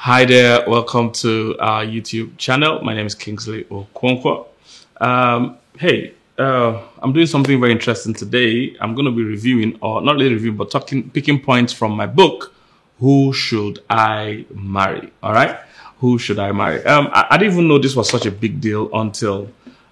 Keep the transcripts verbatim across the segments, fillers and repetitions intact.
Hi there, welcome to our YouTube channel. My name is Kingsley Okonkwo. Um, hey, uh, I'm doing something very interesting today. I'm going to be reviewing, or not really reviewing, but talking, picking points from my book, Who Should I Marry? All right, Who Should I Marry? Um, I, I didn't even know this was such a big deal until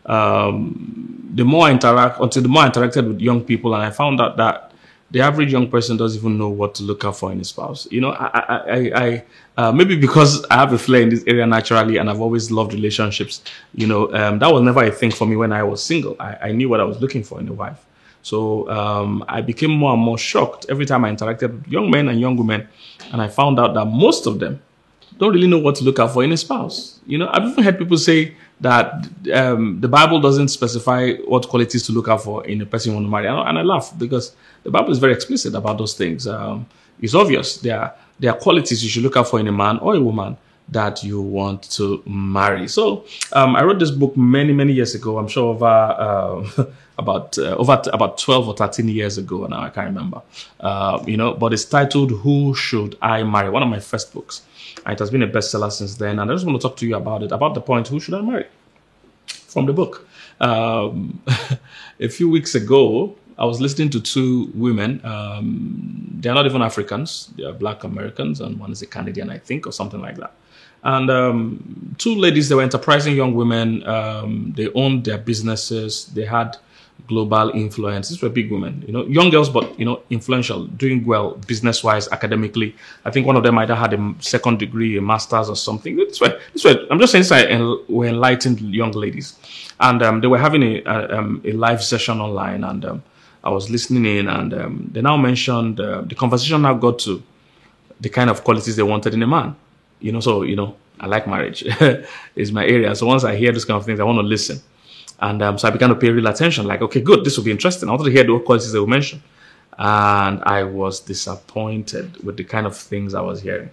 um, the more I interact, until the more I interacted with young people, and I found out that the average young person doesn't even know what to look out for in a spouse. You know, I, I, I, I uh, maybe because I have a flair in this area naturally, and I've always loved relationships. You know, um, that was never a thing for me when I was single. I, I knew what I was looking for in a wife. So um, I became more and more shocked every time I interacted with young men and young women, and I found out that most of them don't really know what to look out for in a spouse. You know, I've even heard people say that um, the Bible doesn't specify what qualities to look out for in a person you want to marry. And I, and I laugh because the Bible is very explicit about those things. Um, it's obvious. There are, there are qualities you should look out for in a man or a woman that you want to marry. So um, I wrote this book many, many years ago. I'm sure over uh, about uh, over about twelve or thirteen years ago now. I can't remember. Uh, you know, but it's titled "Who Should I Marry?" One of my first books. And it has been a bestseller since then. And I just want to talk to you about it, about the point, who should I marry? From the book. Um, a few weeks ago, I was listening to two women. Um, they're not even Africans. They are Black Americans, and one is a Canadian, I think, or something like that. And um, two ladies, they were enterprising young women. Um, they owned their businesses. They had global influence. These were big women, you know, young girls, but, you know, influential, doing well business-wise, academically. I think one of them either had a second degree, a master's or something. This way, this way, I'm just saying this were enlightened young ladies. And um, they were having a, a, um, a live session online, and um, I was listening in, and um, they now mentioned, uh, the conversation now got to the kind of qualities they wanted in a man. You know, so, you know, I like marriage. It's my area. So once I hear this kind of things, I want to listen. And um, so I began to pay real attention, like, okay, good, this will be interesting. I wanted to hear the qualities they will mention. And I was disappointed with the kind of things I was hearing.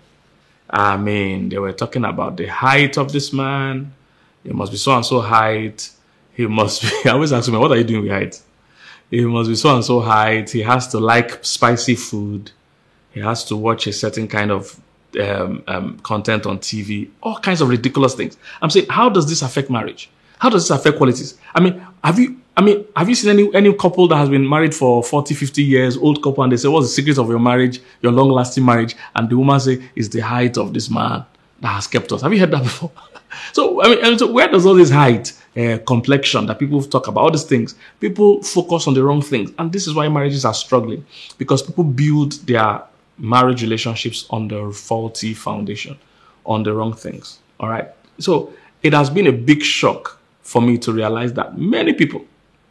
I mean, they were talking about the height of this man. He must be so-and-so height. He must be, I always ask me, what are you doing with height? He must be so-and-so height. He has to like spicy food. He has to watch a certain kind of um, um, content on T V. All kinds of ridiculous things. I'm saying, how does this affect marriage? How does this affect qualities? I mean, have you, I mean, have you seen any, any couple that has been married for forty, fifty years, old couple, and they say, what's the secret of your marriage, your long lasting marriage? And the woman say, it's the height of this man that has kept us. Have you heard that before? So, I mean, and so where does all this height, uh, complexion that people talk about, all these things, people focus on the wrong things. And this is why marriages are struggling, because people build their marriage relationships on the faulty foundation, on the wrong things. All right. So it has been a big shock for me to realize that many people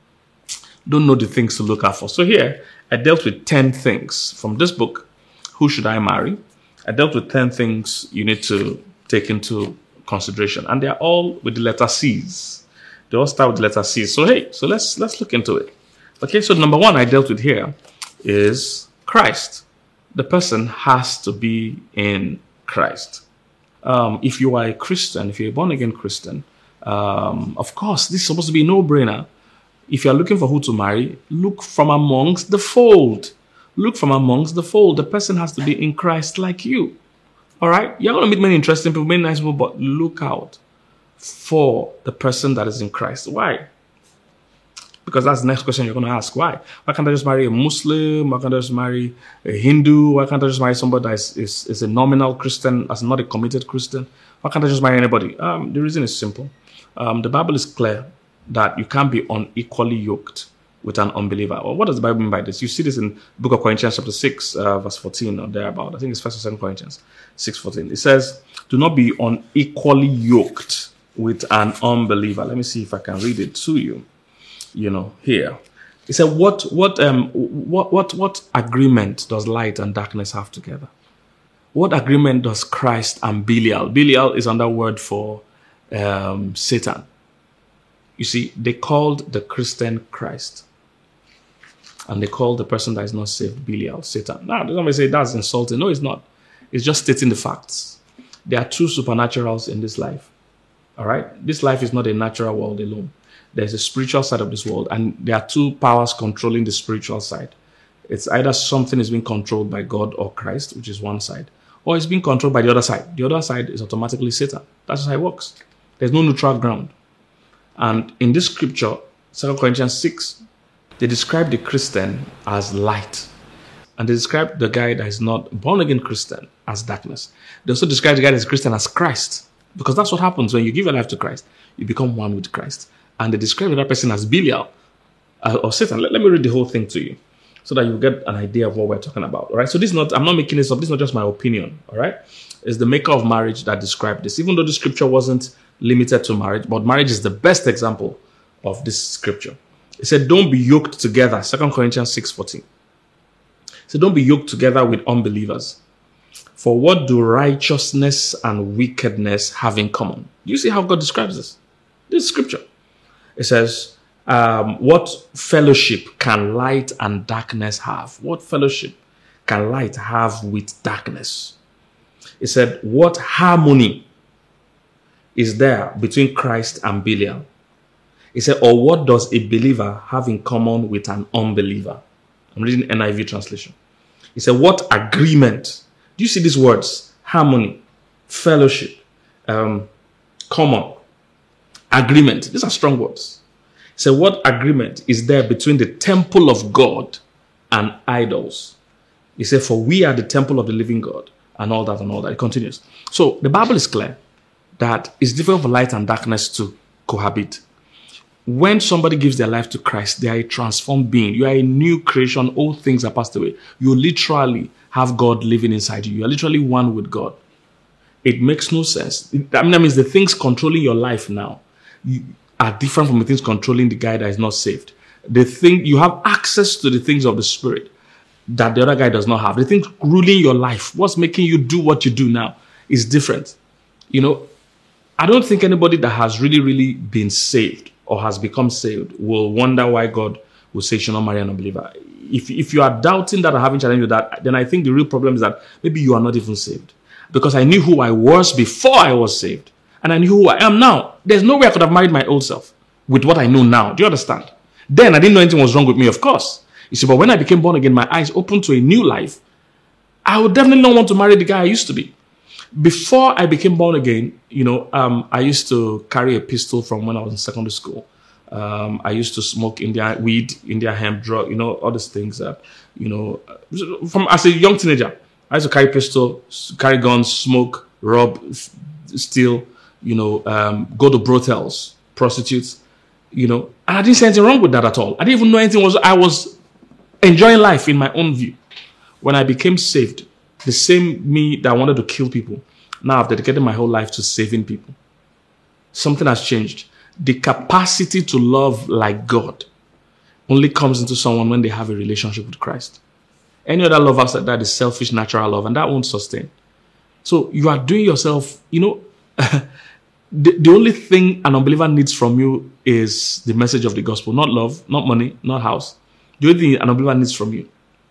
don't know the things to look out for. So here, I dealt with ten things from this book, Who Should I Marry? I dealt with ten things you need to take into consideration. And they're all with the letter C's. They all start with the letter C's. So hey, so let's let's look into it. Okay, so number one I dealt with here is Christ. The person has to be in Christ. Um, if you are a Christian, if you're a born-again Christian, Um, of course, this is supposed to be a no-brainer. If you're looking for who to marry, look from amongst the fold. Look from amongst the fold. The person has to be in Christ like you. All right? You're going to meet many interesting people, many nice people, but look out for the person that is in Christ. Why? Because that's the next question you're going to ask. Why? Why can't I just marry a Muslim? Why can't I just marry a Hindu? Why can't I just marry somebody that is, is, is a nominal Christian, as not a committed Christian? Why can't I just marry anybody? Um, the reason is simple. Um, the Bible is clear that you can't be unequally yoked with an unbeliever. Well, what does the Bible mean by this? You see this in the book of Corinthians chapter six, uh, verse fourteen or thereabout. I think it's First or Second Corinthians six fourteen. It says, do not be unequally yoked with an unbeliever. Let me see if I can read it to you. You know, here. It said, what, what, um, what, what, what agreement does light and darkness have together? What agreement does Christ and Belial? Belial is another word for um, Satan. You see, they called the Christian Christ. And they called the person that is not saved Belial, Satan. Now, somebody say that's insulting. No, it's not. It's just stating the facts. There are two supernaturals in this life. All right? This life is not a natural world alone. There's a spiritual side of this world. And there are two powers controlling the spiritual side. It's either something is being controlled by God or Christ, which is one side, or it's being controlled by the other side. The other side is automatically Satan. That's how it works. There's no neutral ground. And in this scripture, Second Corinthians six, they describe the Christian as light. And they describe the guy that is not born-again Christian as darkness. They also describe the guy that is Christian as Christ. Because that's what happens when you give your life to Christ. You become one with Christ. And they describe that person as Belial uh, or Satan. Let, let me read the whole thing to you so that you get an idea of what we're talking about. All right. So this is not, I'm not making this up. This is not just my opinion. All right. It's the maker of marriage that described this. Even though the scripture wasn't limited to marriage, but marriage is the best example of this scripture. It said, don't be yoked together. Second Corinthians six fourteen. It said, don't be yoked together with unbelievers. For what do righteousness and wickedness have in common? Do you see how God describes this? This is scripture. It says, um, what fellowship can light and darkness have? What fellowship can light have with darkness? It said, what harmony is there between Christ and Belial? He said, or what does a believer have in common with an unbeliever? I'm reading N I V translation. He said, what agreement? Do you see these words? Harmony, fellowship, um, common, agreement. These are strong words. He said, what agreement is there between the temple of God and idols? He said, for we are the temple of the living God, and all that and all that. It continues. So the Bible is clear that it's difficult for light and darkness to cohabit. When somebody gives their life to Christ, they are a transformed being. You are a new creation. All things are passed away. You literally have God living inside you. You are literally one with God. It makes no sense. I mean, that means the things controlling your life now you, are different from the things controlling the guy that is not saved. The thing, you have access to the things of the Spirit that the other guy does not have. The things ruling your life, what's making you do what you do now, is different. You know, I don't think anybody that has really, really been saved or has become saved will wonder why God will say you should not marry an unbeliever. If, if you are doubting that or having challenge with that, then I think the real problem is that maybe you are not even saved. Because I knew who I was before I was saved. And I knew who I am now. There's no way I could have married my old self with what I know now. Do you understand? Then I didn't know anything was wrong with me, of course. You see, but when I became born again, my eyes opened to a new life. I would definitely not want to marry the guy I used to be. Before I became born again, you know, um, I used to carry a pistol from when I was in secondary school. Um, I used to smoke India weed, India hemp, drug, you know, all these things that, you know, from as a young teenager, I used to carry pistol, carry guns, smoke, rob, steal, you know, um, go to brothels, prostitutes, you know, and I didn't see anything wrong with that at all. I didn't even know anything was, I was enjoying life in my own view. When I became saved, the same me that wanted to kill people, now I've dedicated my whole life to saving people. Something has changed. The capacity to love like God only comes into someone when they have a relationship with Christ. Any other love outside that is selfish, natural love, and that won't sustain. So you are doing yourself, you know, the, the only thing an unbeliever needs from you is the message of the gospel, not love, not money, not house. The only thing an unbeliever needs from you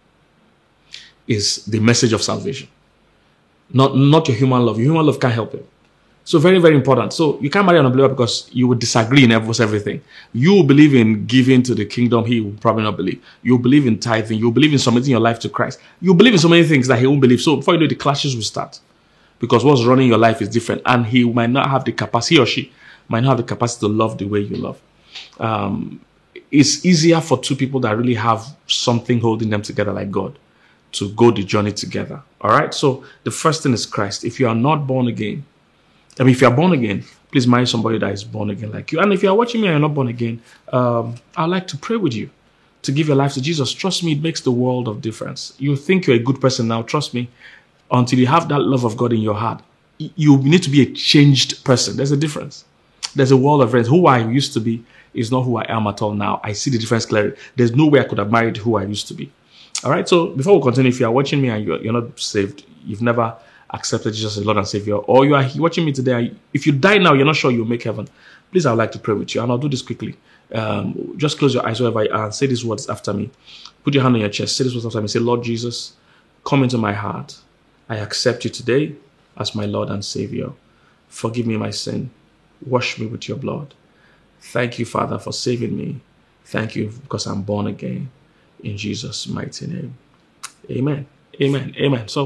is the message of salvation. Not, not your human love. Your human love can't help it. So very, very important. So you can't marry an unbeliever because you would disagree in almost everything. You will believe in giving to the kingdom. He will probably not believe. You believe in tithing. You believe in submitting your life to Christ. You believe in so many things that he won't believe. So before you know, the clashes will start. Because what's running your life is different. And he might not have the capacity, or she might not have the capacity to love the way you love. Um, it's easier for two people that really have something holding them together like God to go the journey together. All right. So the first thing is Christ. If you are not born again, I mean, if you are born again, please marry somebody that is born again like you. And if you are watching me and you're not born again, um, I'd like to pray with you to give your life to Jesus. Trust me, it makes the world of difference. You think you're a good person now. Trust me, until you have that love of God in your heart, you need to be a changed person. There's a difference. There's a world of difference. Who I used to be is not who I am at all now. I see the difference clearly. There's no way I could have married who I used to be. All right. So before we continue, if you are watching me and you're, you're not saved, you've never accepted Jesus as Lord and Savior, or you are watching me today, if you die now, you're not sure you'll make heaven, please, I would like to pray with you. And I'll do this quickly. Um, just close your eyes wherever you are and say these words after me. Put your hand on your chest. Say these words after me. Say, Lord Jesus, come into my heart. I accept you today as my Lord and Savior. Forgive me my sin. Wash me with your blood. Thank you, Father, for saving me. Thank you because I'm born again. In Jesus' mighty name. Amen. Amen. Amen. So,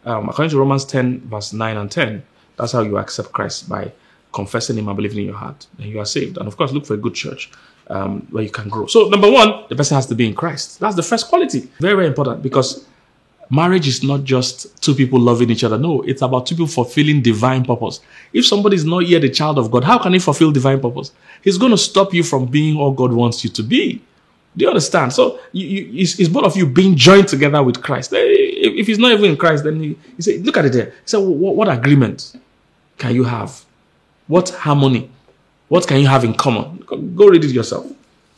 Um, according to Romans ten, verse nine and ten, that's how you accept Christ, by confessing him and believing in your heart. And you are saved. And of course, look for a good church um, where you can grow. So number one, the person has to be in Christ. That's the first quality. Very, very important, because marriage is not just two people loving each other. No, it's about two people fulfilling divine purpose. If somebody is not yet a child of God, how can he fulfill divine purpose? He's going to stop you from being all God wants you to be. Do you understand? So you, you, it's, it's both of you being joined together with Christ. If, if he's not even in Christ, then he, he said, look at it there. He said, what, what agreement can you have? What harmony? What can you have in common? Go read it yourself.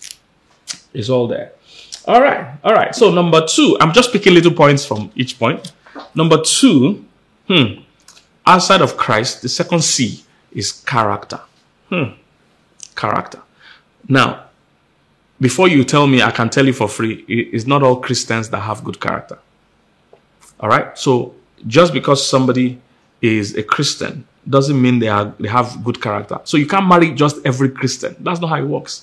It's all there. All right. All right. So number two, I'm just picking little points from each point. Number two, hmm, outside of Christ, the second C is character. Hmm, character. Now, before you tell me, I can tell you for free, it's not all Christians that have good character. All right. So just because somebody is a Christian doesn't mean they are they have good character. So you can't marry just every Christian. That's not how it works.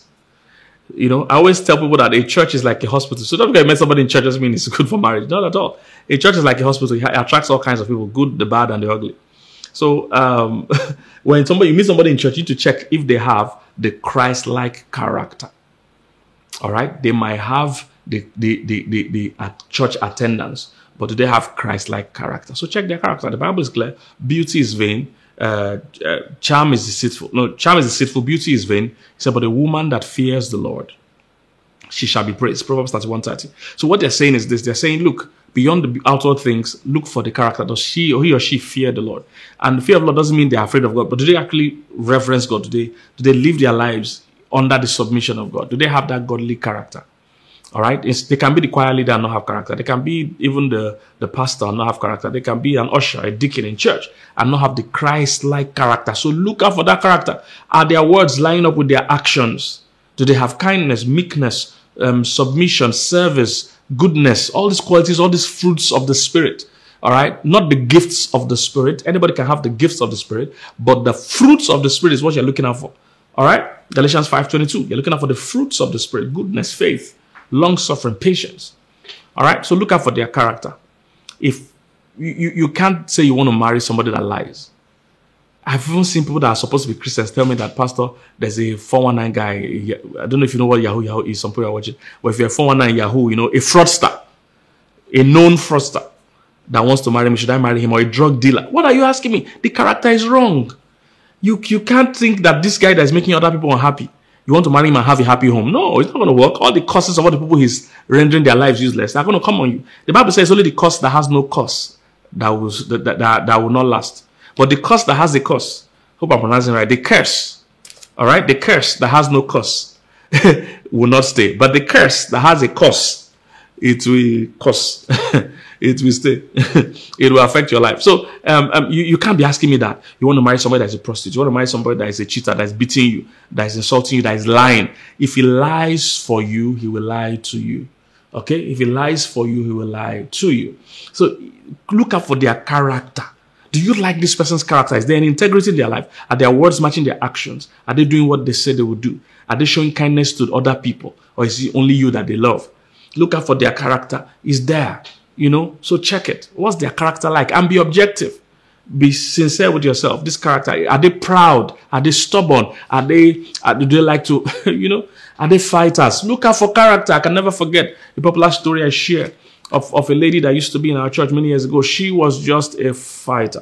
You know, I always tell people that a church is like a hospital. So don't get met somebody in church doesn't mean it's good for marriage. Not at all. A church is like a hospital. It attracts all kinds of people, good, the bad, and the ugly. So um, when somebody you meet somebody in church, you need to check if they have the Christ-like character. All right, they might have the the the the, the at church attendance, but do they have Christ-like character? So check their character. The Bible is clear. Beauty is vain. Uh, uh, charm is deceitful. No, charm is deceitful. Beauty is vain. He said, but a woman that fears the Lord, she shall be praised. Proverbs thirty-one thirty. So what they're saying is this: they're saying, look, beyond the outward things, look for the character. Does she or he or she fear the Lord? And the fear of the Lord doesn't mean they're afraid of God, but do they actually reverence God? Do they do they live their lives under the submission of God? Do they have that godly character? All right. It's, they can be the choir leader and not have character. They can be even the, the pastor and not have character. They can be an usher, a deacon in church and not have the Christ-like character. So look out for that character. Are their words lining up with their actions? Do they have kindness, meekness, um, submission, service, goodness, all these qualities, all these fruits of the Spirit? All right. Not the gifts of the Spirit. Anybody can have the gifts of the Spirit, but the fruits of the Spirit is what you're looking out for. All right. Galatians five twenty-two. You're looking out for the fruits of the Spirit: goodness, faith, long-suffering, patience. All right. So look out for their character. If you, you, you can't say you want to marry somebody that lies. I've even seen people that are supposed to be Christians tell me that, Pastor, there's a four one nine guy. I don't know if you know what Yahoo Yahoo is. Some people are watching. But if you're a four one nine Yahoo, you know, a fraudster, a known fraudster that wants to marry me, should I marry him? Or a drug dealer? What are you asking me? The character is wrong. You, you can't think that this guy that is making other people unhappy, you want to marry him and have a happy home. No, it's not going to work. All the causes of all the people he's rendering their lives useless, they're going to come on you. The Bible says only the cause that has no cause that will, that, that, that will not last. But the cause that has a cause, hope I'm pronouncing right, the curse, all right, the curse that has no cause will not stay. But the curse that has a cause, it will cause. It will stay. It will affect your life. So um, um, you, you can't be asking me that. You want to marry somebody that is a prostitute. You want to marry somebody that is a cheater, that is beating you, that is insulting you, that is lying. If he lies for you, he will lie to you. Okay? If he lies for you, he will lie to you. So look out for their character. Do you like this person's character? Is there an integrity in their life? Are their words matching their actions? Are they doing what they say they will do? Are they showing kindness to other people? Or is it only you that they love? Look out for their character. Is there? You know, so check it. What's their character like? And be objective. Be sincere with yourself. This character, are they proud? Are they stubborn? Are they, are, do they like to, you know, are they fighters? Look out for character. I can never forget a popular story I share of, of a lady that used to be in our church many years ago. She was just a fighter.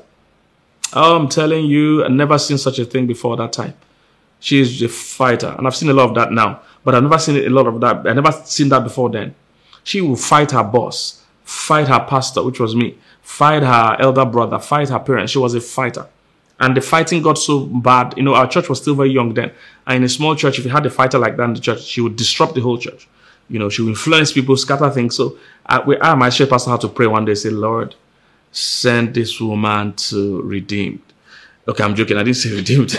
Oh, I'm telling you, I've never seen such a thing before that time. She is a fighter. And I've seen a lot of that now. But I've never seen a lot of that. I've never seen that before then. She will fight her boss. Fight her pastor, which was me. Fight her elder brother. Fight her parents. She was a fighter. And the fighting got so bad. You know, our church was still very young then. And in a small church, if you had a fighter like that in the church, she would disrupt the whole church. You know, she would influence people, scatter things. So I, we, I my church pastor had to pray one day, say, Lord, send this woman to redeemed. Okay, I'm joking. I didn't say redeemed.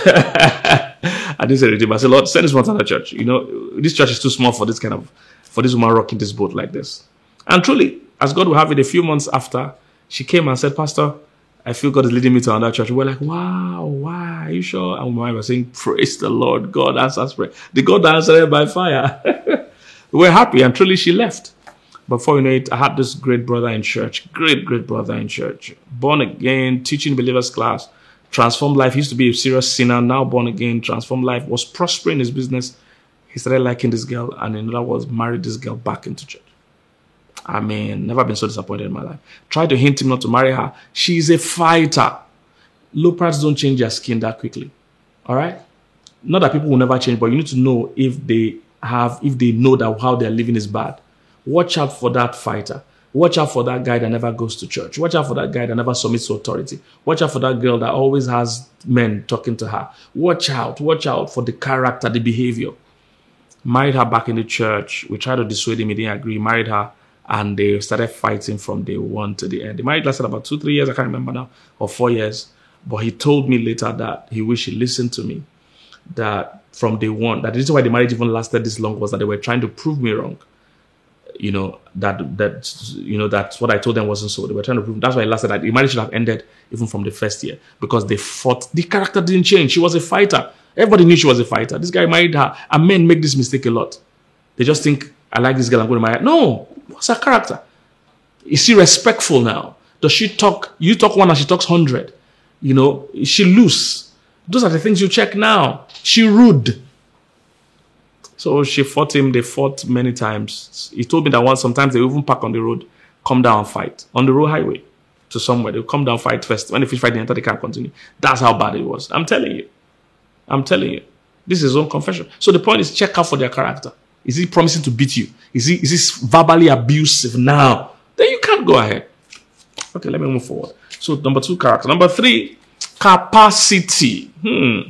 I didn't say redeemed. I said, Lord, send this one to the church. You know, this church is too small for this kind of, for this woman rocking this boat like this. And truly, as God will have it, a few months after, she came and said, Pastor, I feel God is leading me to another church. We're like, wow, why? Are you sure? And my wife was saying, praise the Lord. God answers prayer. The God that answered by fire. We're happy. And truly, she left. Before you know it, I had this great brother in church, great, great brother in church, born again, teaching believers class, transformed life. He used to be a serious sinner, now born again, transformed life, was prospering in his business. He started liking this girl, and in other words, married this girl back into church. I mean, never been so disappointed in my life. Tried to hint him not to marry her. She's a fighter. Leopards don't change their skin that quickly. All right? Not that people will never change, but you need to know if they have, if they know that how they're living is bad. Watch out for that fighter. Watch out for that guy that never goes to church. Watch out for that guy that never submits to authority. Watch out for that girl that always has men talking to her. Watch out. Watch out for the character, the behavior. Married her back in the church. We tried to dissuade him. He didn't agree. Married her. And they started fighting from day one to the end. The marriage lasted about two, three years. I can't remember now. Or four years. But he told me later that he wished he listened to me. That from day one, that the reason why the marriage even lasted this long was that they were trying to prove me wrong. You know, that, that, you know, that's what I told them wasn't so. They were trying to prove, that's why it lasted. That the marriage should have ended even from the first year, because they fought. The character didn't change. She was a fighter. Everybody knew she was a fighter. This guy married her, and men make this mistake a lot. They just think, I like this girl, I'm going to marry her. No, what's her character? Is she respectful now? Does she talk, you talk one and she talks hundred? You know, is she loose? Those are the things you check now. She rude. So she fought him. They fought many times. He told me that once, sometimes they even park on the road, come down and fight. On the road highway to somewhere. They'll come down, fight first. When they finish fighting, enter, they can't continue. That's how bad it was. I'm telling you. I'm telling you. This is his own confession. So the point is, check out for their character. Is he promising to beat you? Is he, is he verbally abusive now? Then you can't go ahead. Okay, let me move forward. So number two, character. Number three, capacity. Hmm.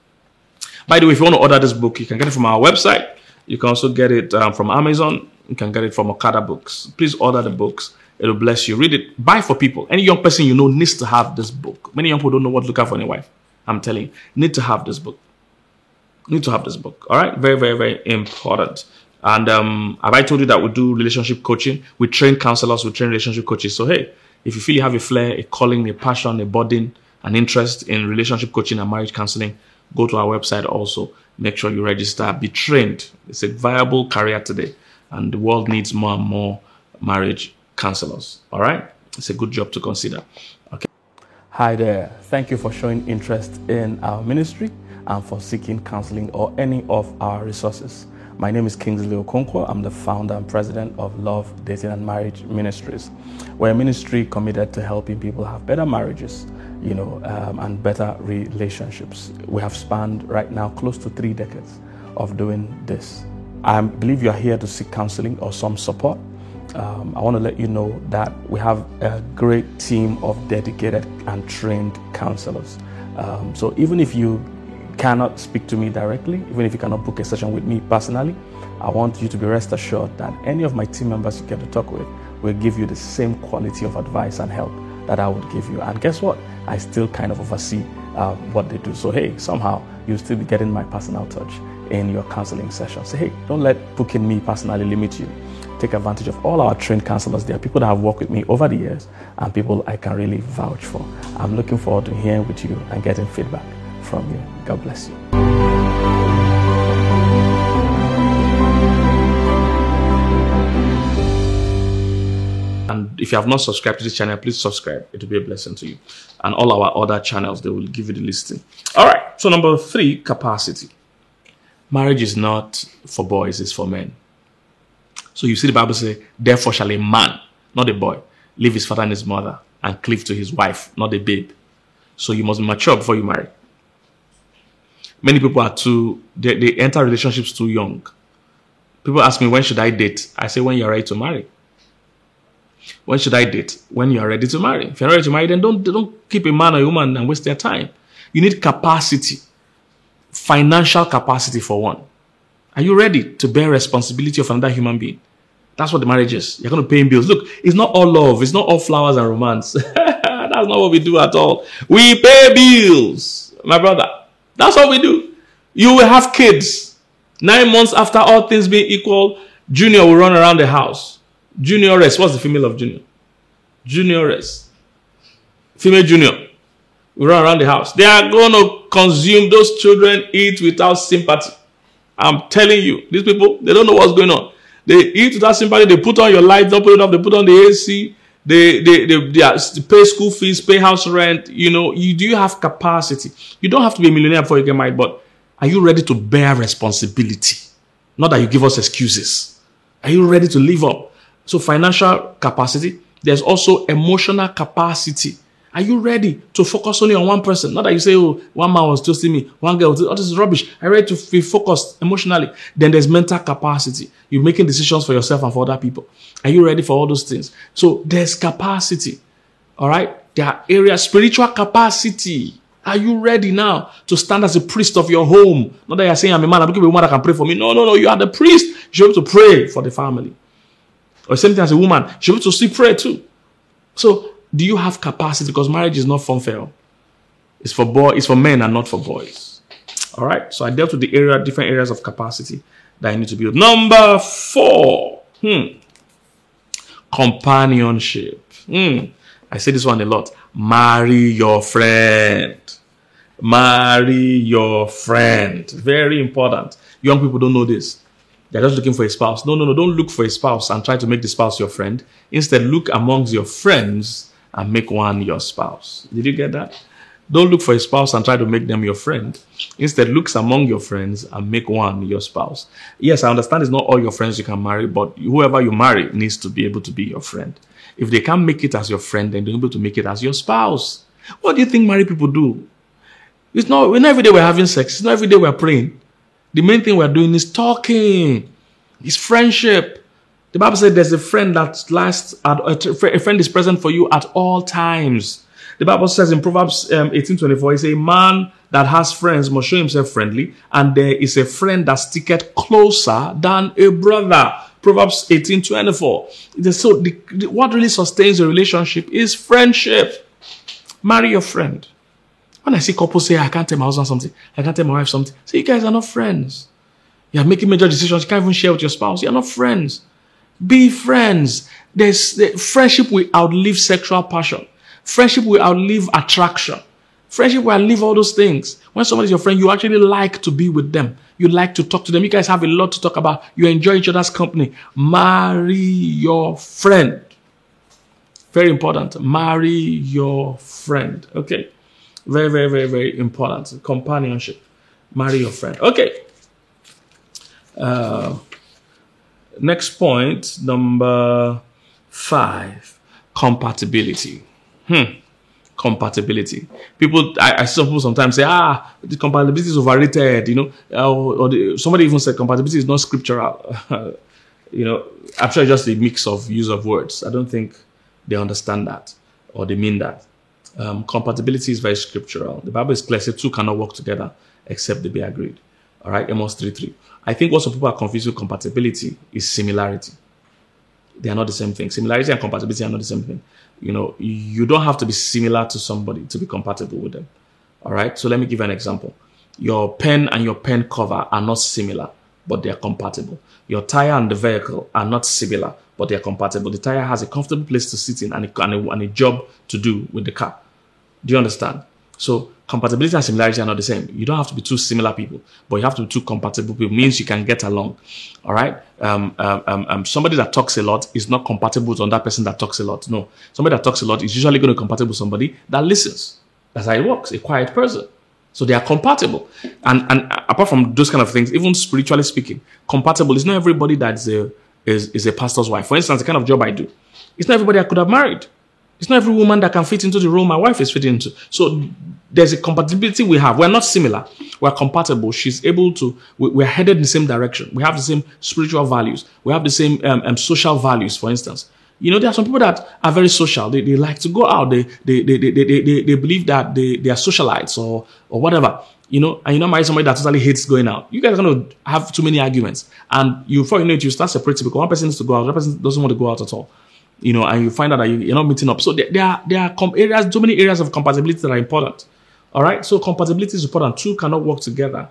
By the way, if you want to order this book, you can get it from our website. You can also get it um, from Amazon. You can get it from Okada Books. Please order the books. It'll bless you. Read it. Buy for people. Any young person you know needs to have this book. Many young people don't know what to look out for in a wife. I'm telling you, need to have this book. Need to have this book. All right? Very, very, very important. And um, have I told you that we do relationship coaching? We train counselors. We train relationship coaches. So, hey, if you feel you have a flair, a calling, a passion, a burden, an interest in relationship coaching and marriage counseling, go to our website also. Make sure you register. Be trained. It's a viable career today. And the world needs more and more marriage counselors. All right? It's a good job to consider. Okay. Hi there. Thank you for showing interest in our ministry and for seeking counseling or any of our resources. My name is Kingsley Okonkwo. I'm the founder and president of Love, Dating and Marriage Ministries. We're a ministry committed to helping people have better marriages, you know, um, and better relationships. We have spanned right now close to three decades of doing this. I believe you're here to seek counseling or some support. Um, I want to let you know that we have a great team of dedicated and trained counselors. Um, so even if you cannot speak to me directly, even if you cannot book a session with me personally, I want you to be rest assured that any of my team members you get to talk with will give you the same quality of advice and help that I would give you. And guess what? I still kind of oversee uh, what they do. So hey, somehow you'll still be getting my personal touch in your counseling session. So hey, don't let booking me personally limit you. Take advantage of all our trained counselors. There are people that have worked with me over the years and people I can really vouch for. I'm looking forward to hearing with you and getting feedback from you. God bless you. And if you have not subscribed to this channel, please subscribe. It will be a blessing to you. And all our other channels, they will give you the listing. All right. So number three, capacity. Marriage is not for boys, it's for men. So you see the Bible say, therefore shall a man, not a boy, leave his father and his mother and cleave to his wife, not a babe. So you must be mature before you marry. Many people are too, they, they enter relationships too young. People ask me, when should I date? I say, when you're ready to marry. When should I date? When you're ready to marry. If you're ready to marry, then don't, don't keep a man or a woman and waste their time. You need capacity. Financial capacity for one. Are you ready to bear responsibility of another human being? That's what the marriage is. You're going to pay him bills. Look, it's not all love. It's not all flowers and romance. That's not what we do at all. We pay bills, my brother. That's what we do. You will have kids. Nine months after all things being equal, Junior will run around the house. Junioress. What's the female of Junior? Junioress. Female Junior will run around the house. They are going to consume. Those children eat without sympathy. I'm telling you, these people, they don't know what's going on. They eat without sympathy. They put on your light, don't put it up. They put on the A C. They, they, they, they are, pay school fees, pay house rent. You know, you do you have capacity? You don't have to be a millionaire before you get married, but are you ready to bear responsibility? Not that you give us excuses. Are you ready to live up? So financial capacity. There's also emotional capacity. Are you ready to focus only on one person? Not that you say, oh, one man was toasting me, one girl was, oh, this is rubbish. Are you ready to be focused emotionally? Then there's mental capacity. You're making decisions for yourself and for other people. Are you ready for all those things? So there's capacity. All right? There are areas, spiritual capacity. Are you ready now to stand as a priest of your home? Not that you're saying, I'm a man, I'm looking for a woman that can pray for me. No, no, no. You are the priest. You should be able to pray for the family. Or same thing as a woman. You should be able to still pray too. So, do you have capacity? Because marriage is not funfair. It's for boy, it's for men and not for boys. All right. So I dealt with the area, different areas of capacity that I need to build. Number four, hmm. companionship. Hmm. I say this one a lot. Marry your friend. Marry your friend. Very important. Young people don't know this. They're just looking for a spouse. No, no, no. Don't look for a spouse and try to make the spouse your friend. Instead, look amongst your friends and make one your spouse. Did you get that? Don't look for a spouse and try to make them your friend. Instead, look among your friends and make one your spouse. Yes, I understand it's not all your friends you can marry, but whoever you marry needs to be able to be your friend. If they can't make it as your friend, then they're able to make it as your spouse. What do you think married people do? It's not, not every day we're having sex. It's not every day we're praying. The main thing we're doing is talking. It's friendship. The Bible said there's a friend that lasts, at, a friend is present for you at all times. The Bible says in Proverbs um, eighteen twenty-four, it's a man that has friends must show himself friendly, and there is a friend that sticketh closer than a brother. Proverbs eighteen twenty-four. So the, the, what really sustains a relationship is friendship. Marry your friend. When I see couples say, I can't tell my husband something, I can't tell my wife something, say, you guys are not friends. You're making major decisions. You can't even share with your spouse. You're not friends. Be friends. There's the, friendship will outlive sexual passion. Friendship will outlive attraction. Friendship will outlive all those things. When somebody's your friend, you actually like to be with them. You like to talk to them. You guys have a lot to talk about. You enjoy each other's company. Marry your friend. Very important. Marry your friend. Okay. Very, very, very, very important. Companionship. Marry your friend. Okay. Uh, next point, number five, compatibility. Hmm. Compatibility. People, I, I see some people sometimes say, ah, the compatibility is overrated, you know, uh, or the, somebody even said compatibility is not scriptural. You know, I'm sure it's just a mix of use of words. I don't think they understand that or they mean that. Um, compatibility is very scriptural. The Bible is clear, say two cannot work together except they be agreed. All right, Amos three three. I think what some people are confused with compatibility is similarity. They are not the same thing. Similarity and compatibility are not the same thing. You know, you don't have to be similar to somebody to be compatible with them. All right, so let me give you an example. Your pen and your pen cover are not similar, but they are compatible. Your tire and the vehicle are not similar, but they are compatible. The tire has a comfortable place to sit in and a, and a, and a job to do with the car. Do you understand? So compatibility and similarity are not the same. You don't have to be two similar people, but you have to be two compatible people. It means you can get along. All right. Um, um, um, somebody that talks a lot is not compatible with another person that talks a lot. No. Somebody that talks a lot is usually going to be compatible with somebody that listens. That's how it works. A quiet person. So they are compatible. And and apart from those kind of things, even spiritually speaking, compatible is not everybody that is a, is, is a pastor's wife. For instance, the kind of job I do, it's not everybody I could have married. It's not every woman that can fit into the role my wife is fitting into. So there's a compatibility we have. We're not similar. We're compatible. She's able to, we're headed in the same direction. We have the same spiritual values. We have the same um, um, social values, for instance. You know, there are some people that are very social. They, they like to go out. They, they, they, they, they, they, they believe that they, they are socialites or, or whatever. You know, and you know, marry somebody that totally hates going out. You guys are going to have too many arguments. And you, before you know it, you start separating because one person needs to go out, the other person doesn't want to go out at all. You know, and you find out that you're not meeting up. So there, there are, there are areas, so many areas of compatibility that are important. All right. So compatibility is important. Two cannot work together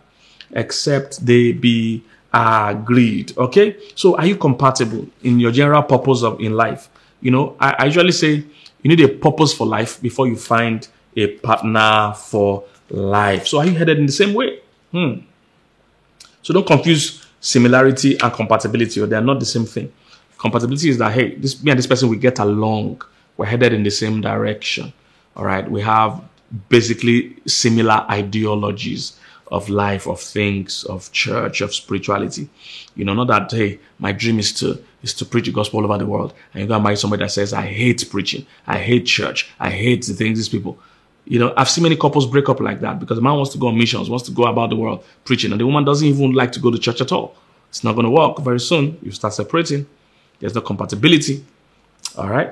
except they be agreed. Okay. So are you compatible in your general purpose of in life? You know, I, I usually say you need a purpose for life before you find a partner for life. So are you headed in the same way? Hmm. So don't confuse Similarity and compatibility, or they are not the same thing. Compatibility is that, hey, this me and this person, we get along. We're headed in the same direction. All right. We have basically similar ideologies of life, of things, of church, of spirituality. You know, not that, hey, my dream is to is to preach the gospel all over the world. And you're going to marry somebody that says, I hate preaching. I hate church. I hate the things these people. You know, I've seen many couples break up like that because the man wants to go on missions, wants to go about the world preaching, and the woman doesn't even like to go to church at all. It's not going to work. Very soon, you start separating. There's no compatibility. All right.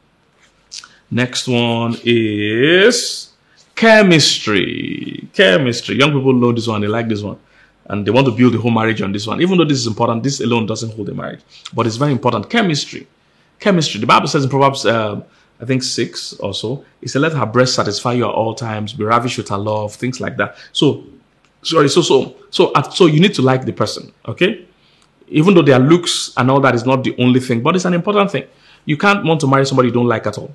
Next one is chemistry. Chemistry. Young people know this one. They like this one. And they want to build the whole marriage on this one. Even though this is important, this alone doesn't hold a marriage. But it's very important. Chemistry. Chemistry. The Bible says in Proverbs, uh, I think six or so, it said, let her breast satisfy you at all times, be ravished with her love, things like that. So, sorry, so, so, so, uh, so you need to like the person, okay? Even though their looks and all that is not the only thing, but it's an important thing. You can't want to marry somebody you don't like at all.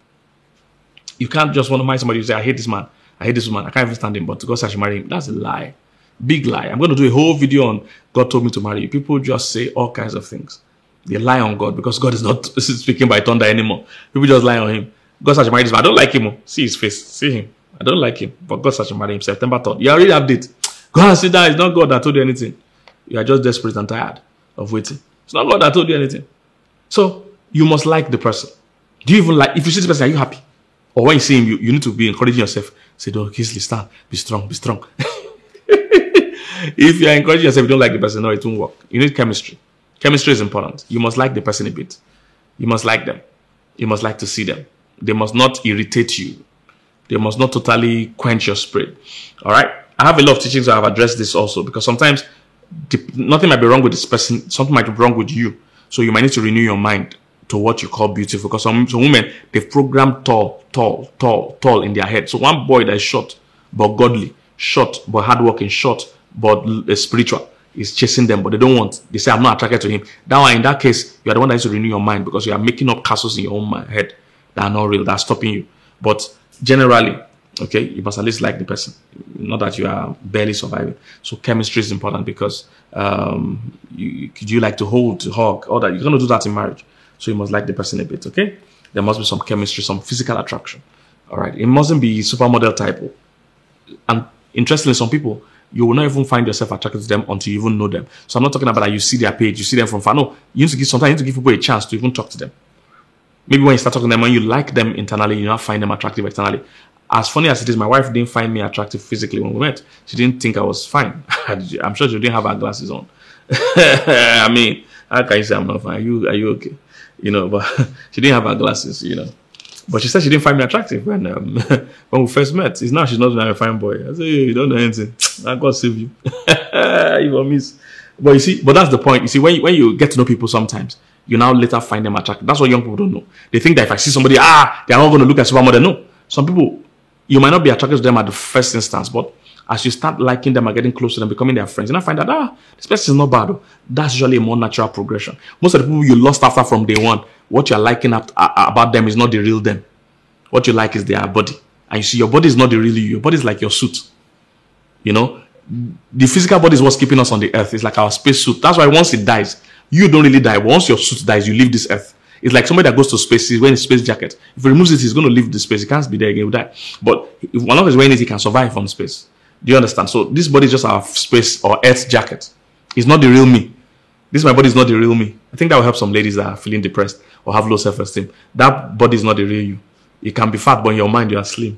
You can't just want to marry somebody you say, I hate this man, I hate this woman, I can't even stand him, but God said I should marry him. That's a lie. Big lie. I'm going to do a whole video on God told me to marry you. People just say all kinds of things. They lie on God because God is not speaking by thunder anymore. People just lie on him. God said I should marry this man. I don't like him. See his face. See him. I don't like him. But God said I should marry him. September third. You already have date. Go and sit down. It's not God that told you anything. You are just desperate and tired of waiting. It's not God that told you anything. So you must like the person. Do you even like, if you see this person, are you happy? Or when you see him, you, you need to be encouraging yourself. Say, don't Kingsley, stand. Be strong. Be strong. If you are encouraging yourself, you don't like the person, no, it won't work. You need chemistry. Chemistry is important. You must like the person a bit. You must like them. You must like to see them. They must not irritate you. They must not totally quench your spirit. All right? I have a lot of teachings that have addressed this also because sometimes the, nothing might be wrong with this person. Something might be wrong with you. So you might need to renew your mind to what you call beautiful. Because some, some women, they've programmed tall, tall, tall, tall in their head. So one boy that is short but godly, short but hardworking, short but uh, spiritual is chasing them, but they don't want. They say, I'm not attracted to him. That one, in that case, you are the one that needs to renew your mind because you are making up castles in your own mind, head that are not real, that are stopping you. But generally, okay, you must at least like the person. Not that you are barely surviving. So chemistry is important because um, you, you like to hold, to hug, all that. You're going to do that in marriage. So you must like the person a bit, okay? There must be some chemistry, some physical attraction. All right. It mustn't be supermodel type. And interestingly, some people, you will not even find yourself attracted to them until you even know them. So I'm not talking about that you see their page, you see them from far. No, you need to give, sometimes you need to give people a chance to even talk to them. Maybe when you start talking to them, when you like them internally, you not find them attractive externally. As funny as it is, my wife didn't find me attractive physically when we met. She didn't think I was fine. I'm sure she didn't have her glasses on. I mean, how can you say I'm not fine? Are you, are you okay? You know, but she didn't have her glasses, you know. But she said she didn't find me attractive when um, when we first met. It's now she's not a fine boy. I said, hey, you don't know anything. I God save you. You will miss. But you see, but that's the point. You see, when you, when you get to know people sometimes, you now later find them attractive. That's what young people don't know. They think that if I see somebody, ah, they are not going to look at supermodel. No. Some people, you might not be attracted to them at the first instance, but as you start liking them and getting close to them, becoming their friends, you now find that, ah, this person is not bad. That's usually a more natural progression. Most of the people you lost after from day one, what you're liking up, uh, about them is not the real them. What you like is their body. And you see, your body is not the real you. Your body is like your suit. You know, the physical body is what's keeping us on the earth. It's like our space suit. That's why once it dies, you don't really die. But once your suit dies, you leave this earth. It's like somebody that goes to space, he's wearing a space jacket. If he removes it, he's going to leave the space. He can't be there again, he'll die. But if one of his wearing it, he can survive from space. Do you understand? So this body is just our space or earth jacket. It's not the real me. This my body is not the real me. I think that will help some ladies that are feeling depressed or have low self-esteem. That body is not the real you. You can be fat, but in your mind you are slim.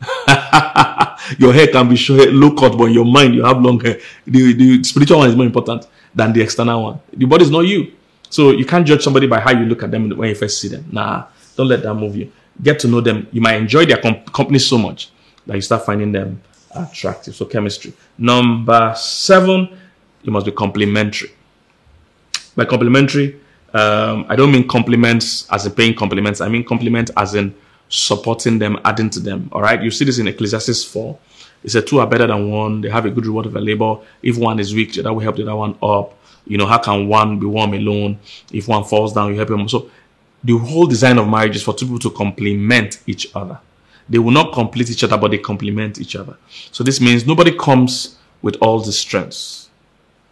Your hair can be short, low cut, but in your mind you have long hair. The, the spiritual one is more important than the external one. The body is not you. So you can't judge somebody by how you look at them when you first see them. Nah, don't let that move you. Get to know them. You might enjoy their com- company so much that you start finding them attractive. So chemistry. Number seven, you must be complimentary. By complimentary, um, I don't mean compliments as in paying compliments. I mean compliment as in supporting them, adding to them. All right. You see this in Ecclesiastes four. It said two are better than one. They have a good reward of their labor. If one is weak, that will help the other one up. You know, how can one be warm alone? If one falls down, you help him. So the whole design of marriage is for two people to complement each other. They will not complete each other, but they complement each other. So this means nobody comes with all the strengths.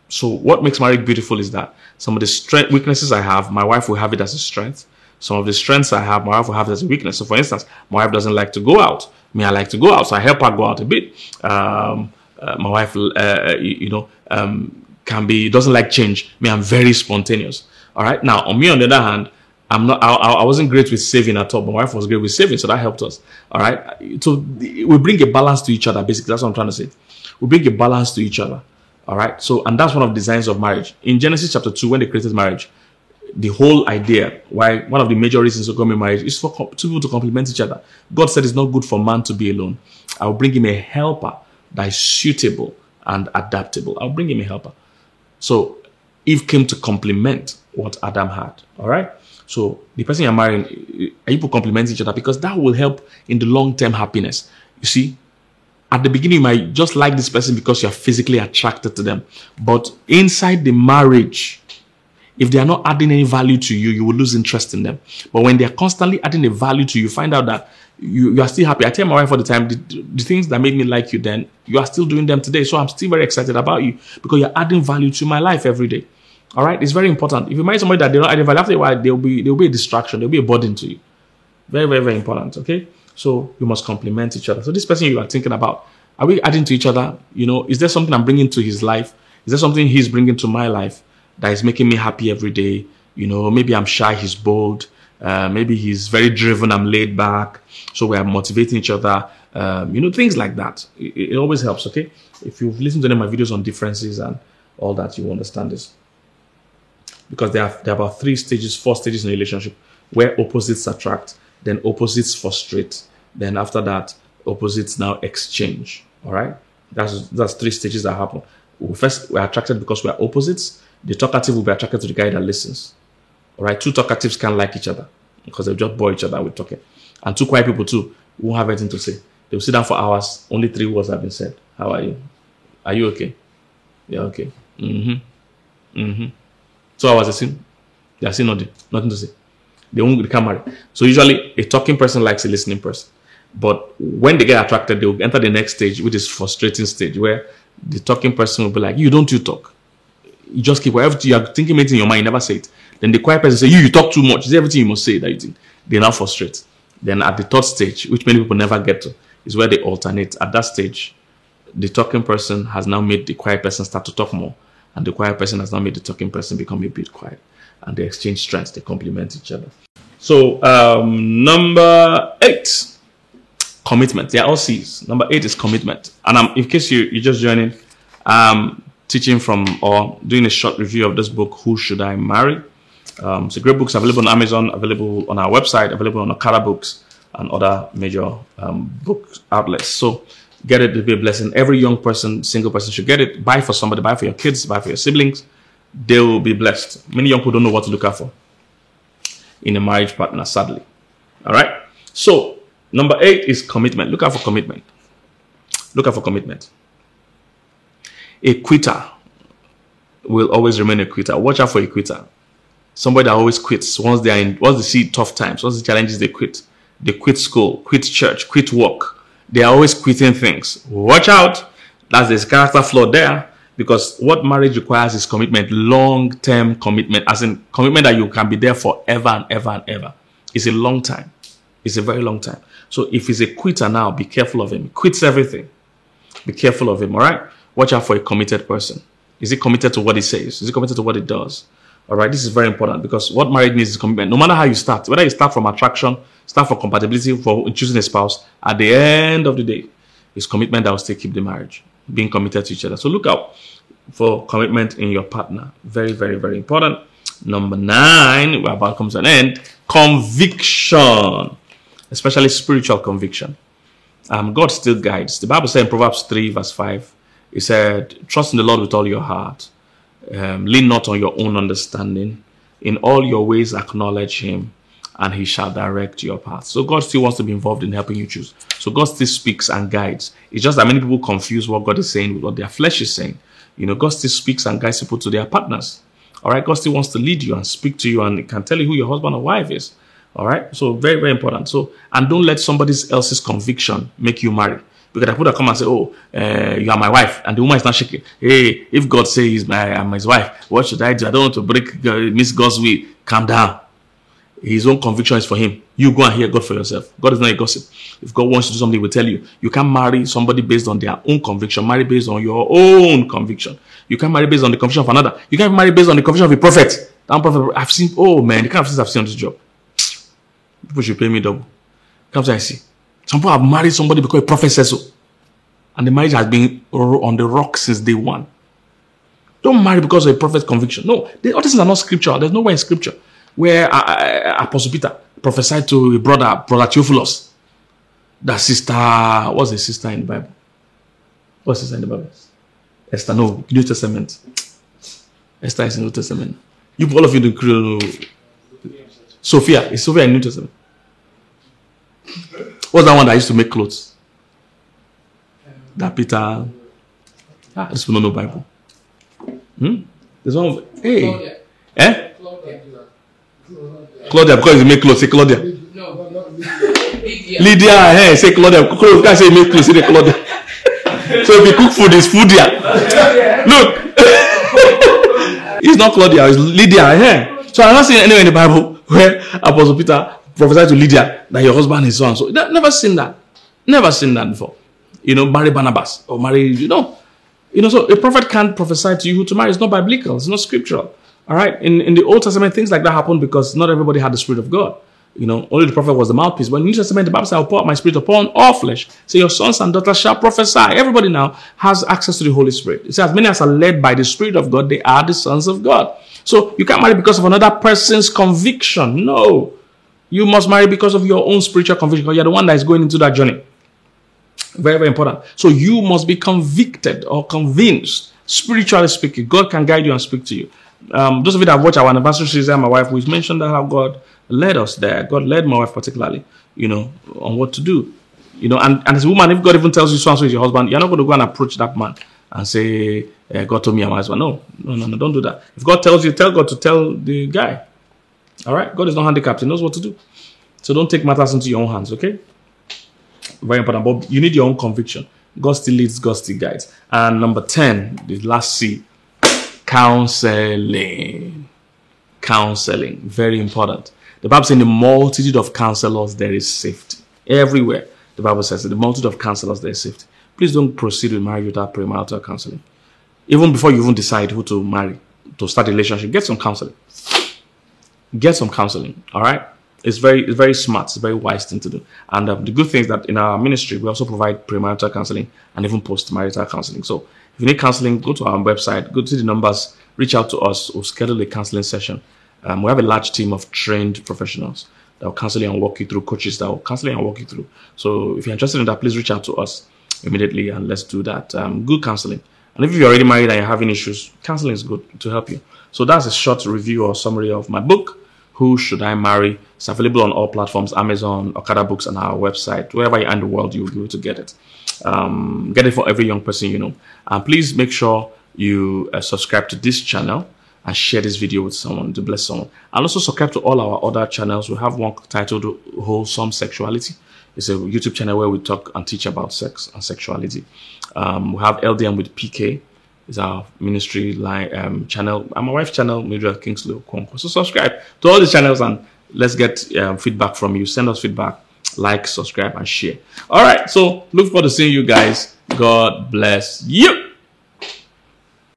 So what makes marriage beautiful is that some of the strength, weaknesses I have, my wife will have it as a strength. Some of the strengths I have, my wife will have it as a weakness. So for instance, my wife doesn't like to go out. Me, I like to go out. So I help her go out a bit. Um, uh, my wife, uh, you, you know, um, can be, doesn't like change. Me, I'm very spontaneous. All right. Now, on me, on the other hand, I'm not, I, I wasn't great with saving at all. My wife was great with saving. So that helped us. All right. So we bring a balance to each other. Basically, that's what I'm trying to say. We bring a balance to each other. All right. So, and that's one of the designs of marriage. In Genesis chapter two, when they created marriage, the whole idea, why one of the major reasons of coming marriage is for two people to complement each other. God said it's not good for man to be alone. I'll bring him a helper that is suitable and adaptable. I'll bring him a helper. So Eve came to complement what Adam had. All right. So the person you're marrying, people complement each other because that will help in the long-term happiness. You see, at the beginning, you might just like this person because you're physically attracted to them. But inside the marriage, if they are not adding any value to you, you will lose interest in them. But when they are constantly adding a value to you, find out that you, you are still happy. I tell my wife all the time, the, the things that made me like you then, you are still doing them today. So I'm still very excited about you because you're adding value to my life every day. All right? It's very important. If you marry somebody that they're not adding value, after a while, they'll be, they'll be a distraction. They'll be a burden to you. Very, very, very important. Okay? So you must complement each other. So this person you are thinking about, are we adding to each other? You know, is there something I'm bringing to his life? Is there something he's bringing to my life that is making me happy every day? You know, maybe I'm shy, he's bold. Uh, maybe he's very driven, I'm laid back. So we are motivating each other. Um, you know, things like that. It, it always helps, okay? If you've listened to any of my videos on differences and all that, you will understand this. Because there are, there are about three stages, four stages in a relationship where opposites attract, then opposites frustrate. Then after that, opposites now exchange. All right? That's, that's three stages that happen. First, we're attracted because we're opposites. The talkative will be attracted to the guy that listens. All right? Two talkatives can't like each other because they'll just bore each other with talking. And two quiet people too won't have anything to say. They'll sit down for hours. Only three words have been said. How are you? Are you okay? Yeah, okay. Mm-hmm. Mm-hmm. Two hours, they see, they are saying nothing, nothing to say. They won't become married. So usually a talking person likes a listening person. But when they get attracted, they will enter the next stage, which is frustrating stage, where the talking person will be like, you don't you talk. You just keep whatever you are thinking it in your mind, you never say it. Then the quiet person say, you, you talk too much. It's everything you must say that you think. They now frustrate. Then at the third stage, which many people never get to, is where they alternate. At that stage, the talking person has now made the quiet person start to talk more. And the quiet person has now made the talking person become a bit quiet. And they exchange strengths. They complement each other. So, um, number eight. Commitment. They are all C's. Number eight is commitment. And um, in case you, you're just joining, um, teaching from or doing a short review of this book, Who Should I Marry? Um, it's a great book. It's available on Amazon, available on our website, available on Okada Books and other major um, book outlets. So get it to be a blessing. Every young person, single person should get it. Buy for somebody, buy for your kids, buy for your siblings. They will be blessed. Many young people don't know what to look out for in a marriage partner, sadly. All right. So, number eight is commitment. Look out for commitment. Look out for commitment. A quitter will always remain a quitter. Watch out for a quitter. Somebody that always quits once they are in, once they see tough times, once the challenges, they quit. They quit school, quit church, quit work. They are always quitting things. Watch out. That's this character flaw there, because what marriage requires is commitment, long-term commitment, as in commitment that you can be there forever and ever and ever. It's a long time. It's a very long time. So if he's a quitter now, be careful of him. He quits everything. Be careful of him, all right? Watch out for a committed person. Is he committed to what he says? Is he committed to what he does? All right, this is very important because what marriage needs is commitment. No matter how you start, whether you start from attraction, start for compatibility, for choosing a spouse, at the end of the day, it's commitment that will still keep the marriage, being committed to each other. So look out for commitment in your partner. Very, very, very important. Number nine, we're about to come to an end, conviction, especially spiritual conviction. Um, God still guides. The Bible says in Proverbs three, verse five, it said, trust in the Lord with all your heart. Um, lean not on your own understanding. In all your ways acknowledge him, and he shall direct your path. So God still wants to be involved in helping you choose. So God still speaks and guides. It's just that many people confuse what God is saying with what their flesh is saying. You know, God still speaks and guides people to their partners. All right, God still wants to lead you and speak to you and can tell you who your husband or wife is. All right, so very, very important. So, and don't let somebody else's conviction make you marry. Because I put a come and say, oh, uh, you are my wife. And the woman is not shaking. Hey, if God says I'm his wife, what should I do? I don't want to break, uh, miss God's will. Calm down. His own conviction is for him. You go and hear God for yourself. God is not a gossip. If God wants to do something, he will tell you. You can't marry somebody based on their own conviction. Marry based on your own conviction. You can't marry based on the conviction of another. You can't marry based on the conviction of a prophet. That prophet, I've seen, oh man, the kind of things I've seen on this job. People should pay me double. Come to I see. Some people have married somebody because a prophet says so. And the marriage has been on the rock since day one. Don't marry because of a prophet's conviction. No, the, all these are not scriptural. There's nowhere in scripture where uh, uh, Apostle Peter prophesied to a brother, brother Theophilus, that sister, what's the sister in the Bible? What's the sister in the Bible? Esther, no, New Testament. Esther is in the New Testament. You, all of you know Sophia. Is Sophia in the New Testament? What's that one that used to make clothes? That Peter. Ah, this one no Bible. Hmm? There's one. Hey. Claudia. Eh? Claudia. Claudia, because you make clothes. Say Claudia. No, not Lydia. Lydia. Hey, say Claudia. Claudia. Can't say make clothes. Say Claudia. So if you cook food, it's Foodia. Look. It's not Claudia. It's Lydia. Hey. So I'm not seeing anywhere in the Bible where Apostle Peter prophesied to Lydia that your husband is so and so. Never seen that. Never seen that before. You know, marry Barnabas or marry, you know. You know, so a prophet can't prophesy to you who to marry. It's not biblical. It's not scriptural. All right. In in the Old Testament, things like that happened because not everybody had the Spirit of God. You know, only the prophet was the mouthpiece. But in the New Testament, the Bible says, I'll pour out my Spirit upon all flesh. So your sons and daughters shall prophesy. Everybody now has access to the Holy Spirit. It says, as many as are led by the Spirit of God, they are the sons of God. So you can't marry because of another person's conviction. No. You must marry because of your own spiritual conviction. Because you're the one that is going into that journey. Very, very important. So you must be convicted or convinced, spiritually speaking. God can guide you and speak to you. Um, those of you that have watched our anniversary series and my wife, we mentioned that how God led us there. God led my wife particularly, you know, on what to do. You know, and, and as a woman, if God even tells you so and so is your husband, you're not going to go and approach that man and say, eh, God told me I'm my husband. No, no, no, no, don't do that. If God tells you, tell God to tell the guy. All right? God is not handicapped. He knows what to do. So don't take matters into your own hands, okay? Very important. But you need your own conviction. God still leads, God still guides. And number ten, the last C, counseling. Counseling. Very important. The Bible says in the multitude of counselors, there is safety. Everywhere. The Bible says in the multitude of counselors, there is safety. Please don't proceed with marriage without premarital counseling. Even before you even decide who to marry, to start a relationship, get some counseling. Get some counseling. All right? It's very, it's very smart. It's a very wise thing to do. And um, the good thing is that in our ministry, we also provide premarital counseling and even post-marital counseling. So if you need counseling, go to our website, go to the numbers, reach out to us, or schedule a counseling session. Um, we have a large team of trained professionals that will counsel you and walk you through, coaches that will counsel you and walk you through. So if you're interested in that, please reach out to us immediately and let's do that. Um, good counseling. And if you're already married and you're having issues, counseling is good to help you. So that's a short review or summary of my book, Who Should I Marry? It's available on all platforms, Amazon, Okada Books, and our website. Wherever you are in the world, you'll be able to get it. Um, get it for every young person you know. And please make sure you uh, subscribe to this channel and share this video with someone to bless someone. And also subscribe to all our other channels. We have one titled Wholesome Sexuality. It's a YouTube channel where we talk and teach about sex and sexuality. Um, we have L D M with P K. It's our ministry line um, channel. And my wife's channel, Mildred Kingsley Okonkwo. So subscribe to all the channels and let's get um, feedback from you. Send us feedback, like, subscribe, and share. All right. So look forward to seeing you guys. God bless you.